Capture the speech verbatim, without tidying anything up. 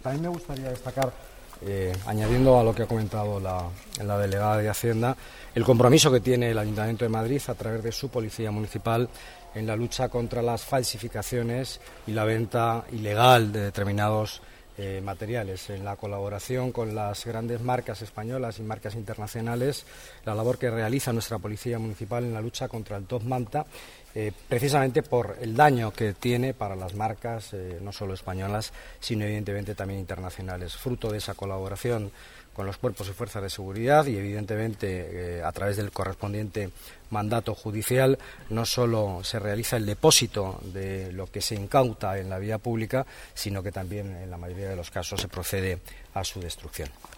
También me gustaría destacar, eh, añadiendo a lo que ha comentado la, la delegada de Hacienda, el compromiso que tiene el Ayuntamiento de Madrid a través de su Policía Municipal en la lucha contra las falsificaciones y la venta ilegal de determinados eh, materiales. En la colaboración con las grandes marcas españolas y marcas internacionales, la labor que realiza nuestra Policía Municipal en la lucha contra el top manta, eh, precisamente por el daño que tiene para las marcas, eh, no solo españolas, sino evidentemente también internacionales. Fruto de esa colaboración con los cuerpos y fuerzas de seguridad y evidentemente eh, a través del correspondiente mandato judicial, no solo se realiza el depósito de lo que se incauta en la vía pública, sino que también en la mayoría de los casos se procede a su destrucción.